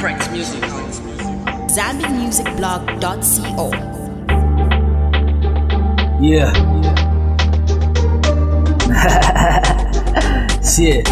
Prince Music. ZambianMusicBlog.co. Yeah. Shit.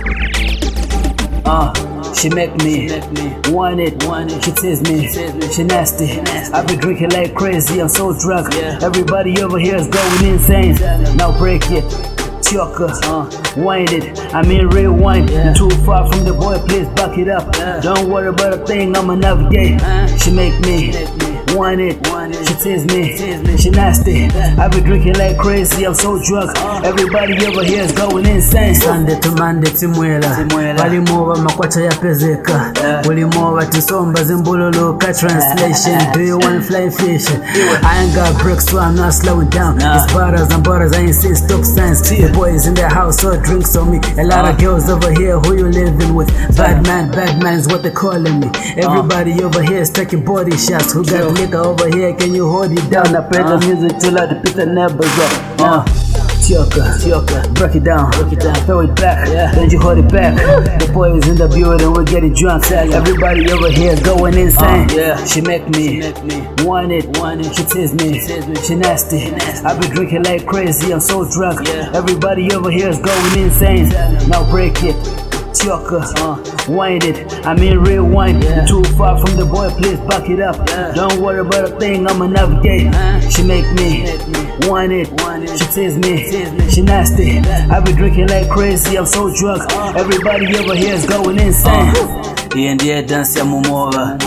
She make me want it. She tease me. She nasty. I be drinking like crazy. I'm so drunk. Everybody over here is going insane. Now break it. Choker, wind it. I mean rewind. Too far from the boy, please back it up. Don't worry about a thing, I'ma navigate. She make me want it. She tease me. She nasty. I be drinking like crazy. I'm so drunk. Everybody over here is going insane. Sunday to Monday timwela. Walimova makwacha ya pezeka. Walimova tisomba zimbululuka. Translation, do you want fly fish? I ain't got bricks so I'm not slowing down. It's butters and butters, I insist, stop signs. The boys in the house, so drinks on me. A lot of girls over here, who you living with? Bad man is what they calling me. Everybody over here is taking body shots. Who got liquor over here, can you hold it down? I play the music till I put the numbers up. Tioka, break it down, throw it back, then you hold it back. The boys in the building, we're getting drunk. Everybody over here is going insane. She make me want it. She tease me. She nasty. I be drinking like crazy. I'm so drunk. Everybody over here is going insane. Now break it. Choker, wind it. I mean rewind. Too far from the boy, please back it up. Don't worry about a thing, I'ma navigate. She make me want it. She tease me. She nasty. I be drinking like crazy. I'm so drunk. Everybody over here is going insane. Ndiye dance ya mumova.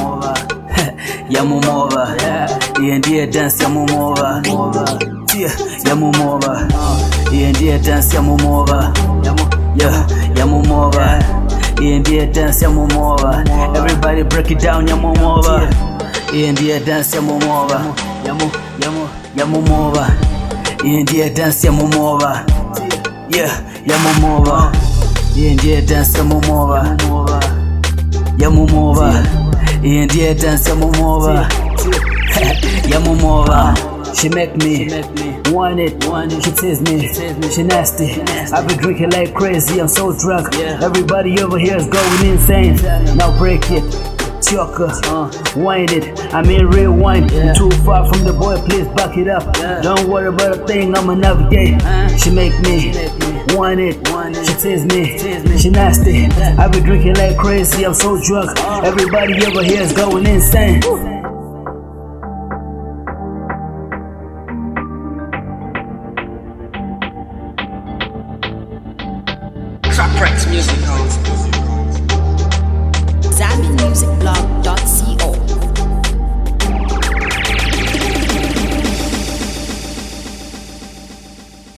Ya mumova. Ndiye dance ya mumova. Ya mumova. Ndiye dance ya mumova. Ya mumova. Ndiye dance ya mumova. Everybody break it down, ya mumova. Ndiye dance ya mumova. Ya mumova. Ndiye dance ya mumova. Ya mumova. Ndiye dance ya mumova. Ya mumova. Ndiye dance ya mumova. Ya mumova. She make me want it. She tease me. She nasty. I be drinking like crazy. I'm so drunk. Everybody over here is going insane. Now break it. Choker, wind it. I mean rewind. Too far from the boy, please back it up. Don't worry about a thing, I'ma navigate. She make me want it. She tease me. She nasty. I be drinking like crazy. I'm so drunk. Everybody over here is going insane. Prince Music.